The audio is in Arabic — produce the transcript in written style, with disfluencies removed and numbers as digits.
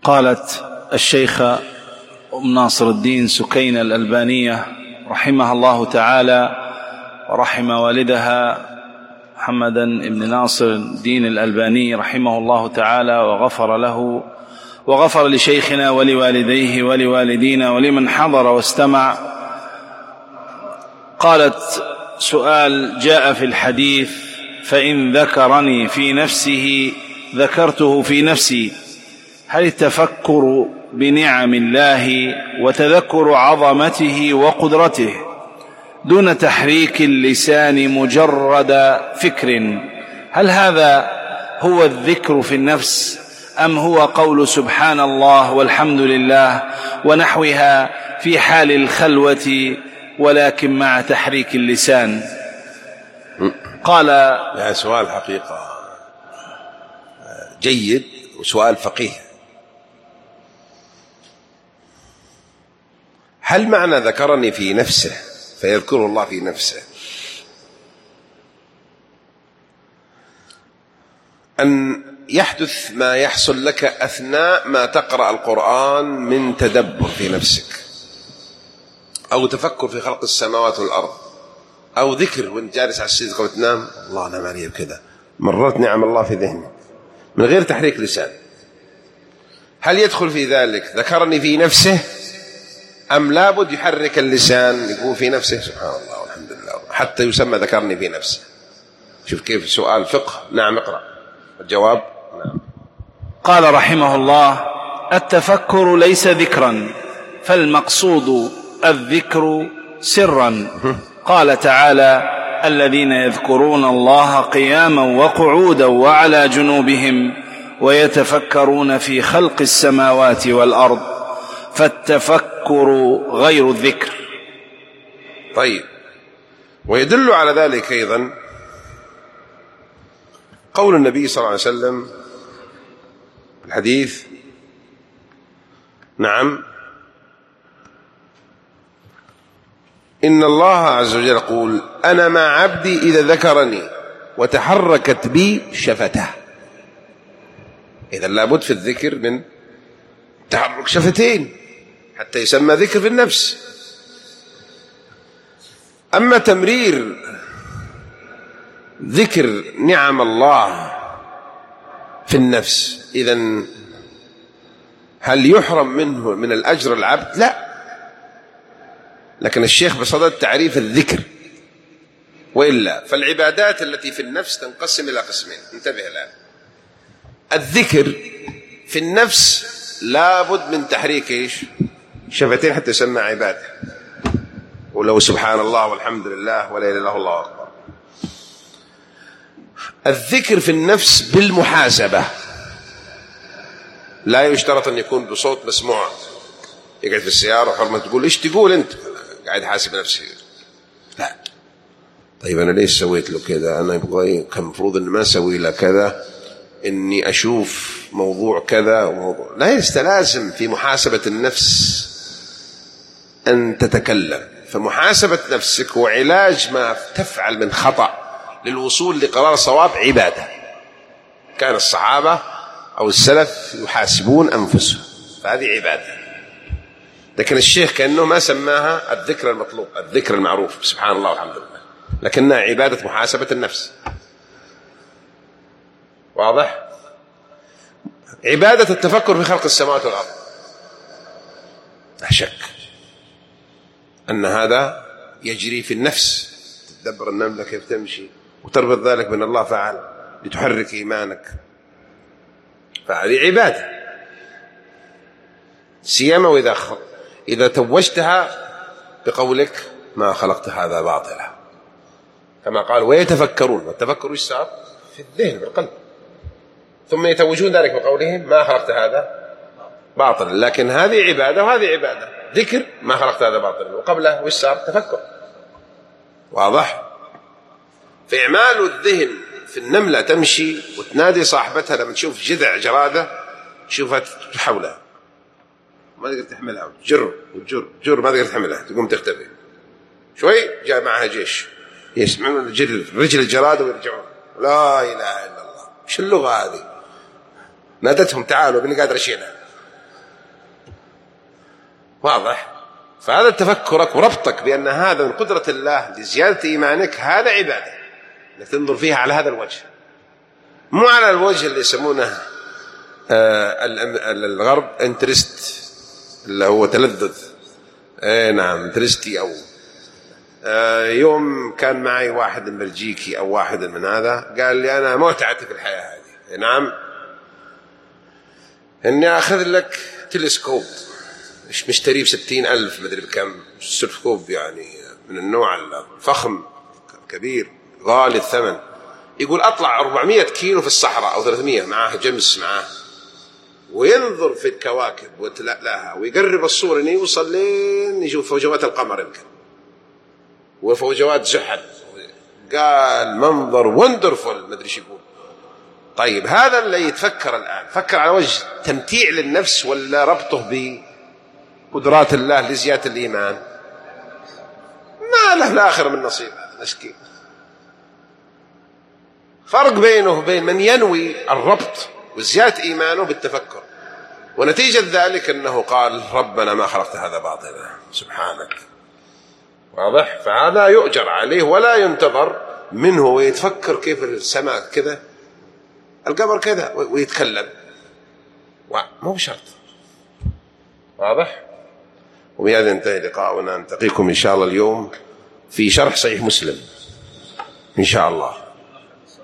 قالت الشيخ أم ناصر الدين سكينة الألبانية رحمها الله تعالى ورحم والدها محمدا بن ناصر الدين الألباني رحمه الله تعالى وغفر له وغفر لشيخنا ولوالديه ولوالدينا ولمن حضر واستمع. قالت: سؤال جاء في الحديث: فإن ذكرني في نفسه ذكرته في نفسي، هل التفكر بنعم الله وتذكر عظمته وقدرته دون تحريك اللسان مجرد فكر، هل هذا هو الذكر في النفس أم هو قول سبحان الله والحمد لله ونحوها في حال الخلوة ولكن مع تحريك اللسان؟ قال: لا، سؤال حقيقة جيد وسؤال فقيه. هل معنى ذكرني في نفسه فيذكر الله في نفسه أن يحدث ما يحصل لك أثناء ما تقرأ القرآن من تدبر في نفسك، أو تفكر في خلق السماوات والأرض، أو ذكر وانت جالس على السرير قبل تنام: الله نعم علي بكذا، مررت نعم الله في ذهنك من غير تحريك لسان. هل يدخل في ذلك ذكرني في نفسه أم لابد يحرك اللسان يقول في نفسه سبحان الله والحمد لله حتى يسمى ذكرني في نفسه؟ شوف كيف سؤال فقه. نعم، اقرأ الجواب. نعم. قال رحمه الله: التفكر ليس ذكرا، فالمقصود الذكر سرا. قال تعالى: الذين يذكرون الله قياما وقعودا وعلى جنوبهم ويتفكرون في خلق السماوات والأرض، فالتفكر غير الذكر. طيب، ويدل على ذلك أيضا قول النبي صلى الله عليه وسلم في الحديث: نعم، إن الله عز وجل يقول: أنا مع عبدي إذا ذكرني وتحركت بي شفته. إذا لابد في الذكر من تحرك شفتين حتى يسمى ذكر في النفس. أما تمرير ذكر نعم الله في النفس، إذن هل يحرم منه من الأجر العبد؟ لا، لكن الشيخ بصدد تعريف الذكر، وإلا فالعبادات التي في النفس تنقسم إلى قسمين. انتبه الآن. الذكر في النفس لابد من تحريك شفتين حتى يسمى عبادة، ولو سبحان الله والحمد لله ولا إله إلا الله أكبر. الذكر في النفس بالمحاسبة، لا يشترط أن يكون بصوت مسموع. يقعد في السيارة وحرمة تقول: إيش تقول أنت؟ قاعد حاسب نفسي. لا. طيب أنا ليش سويت له كذا؟ أنا يبغى كان المفروض أن ما أسوي له كذا، إني أشوف موضوع كذا وموضوع. لا يستلازم في محاسبة النفس أن تتكلم. فمحاسبة نفسك وعلاج ما تفعل من خطأ للوصول لقرار صواب عبادة. كان الصحابة أو السلف يحاسبون أنفسهم، فهذه عبادة. لكن الشيخ كأنه ما سماها الذكر المطلوب، الذكر المعروف سبحان الله والحمد لله، لكنها عبادة محاسبة النفس. واضح؟ عبادة التفكر في خلق السماوات والأرض، لا شك أن هذا يجري في النفس. تدبر النملة كيف تمشي وتربط ذلك بأن الله فعل لتحرك إيمانك، فهذه عبادة. سيما وإذا توجتها بقولك: ما خلقت هذا باطلا، كما قال: ويتفكرون. والتفكر ايش صار؟ في الذهن، في القلب. ثم يتوجون ذلك بقولهم: ما خلقت هذا باطلا. لكن هذه عبادة وهذه عبادة. ذكر ما خلقت هذا باطلا، وقبله وش صار؟ تفكر. واضح؟ فإعمال الذهن في النملة تمشي وتنادي صاحبتها لما تشوف جذع جرادة تشوفها حولها ما تقدر تحملها، جر وجر جر ما تقدر تحملها، تقوم تختفي. شوي جاء معها جيش يسمعون رجل الجرادة ويرجعون. لا إله إلا الله. وش اللغة هذه؟ نادتهم: تعالوا بني قادر أشيلها. واضح؟ فهذا تفكرك وربطك بأن هذا من قدرة الله لزيادة إيمانك، هذا عبادة أنك تنظر فيها على هذا الوجه، مو على الوجه اللي يسمونه الغرب انترست، اللي هو تلذذ. نعم انترستي. أو يوم كان معي واحد من بلجيكي أو واحد من هذا قال لي أنا متعتي في الحياة هذه، نعم، إني أخذ لك تلسكوب مشتريه ب60,000 مدري بكم، تلسكوب يعني من النوع الفخم كبير غالي الثمن، يقول أطلع 400 كيلو في الصحراء أو 300 معاه جمس معاه، وينظر في الكواكب وتلاقاها ويقرب الصورة إنه يوصل لين يشوف فوجوات القمر يمكن وفوجوات زحل. قال منظر وندرفول، ما أدري شو يقول. طيب هذا اللي يتفكر الآن، فكر على وجه تمتيع للنفس ولا ربطه بقدرات الله لزيادة الإيمان؟ ما له الآخر من نصيب. هذا مسكين. فرق بينه وبين من ينوي الربط وزيادة إيمانه بالتفكر، ونتيجة ذلك أنه قال ربنا ما خلقت هذا باطلا سبحانك. واضح؟ فهذا يؤجر عليه ولا ينتظر منه، ويتفكر كيف السماء كذا القمر كذا ويتكلم، مو بشرط. واضح؟ وبهذا ينتهي لقاؤنا. نلتقيكم إن شاء الله اليوم في شرح صحيح مسلم إن شاء الله.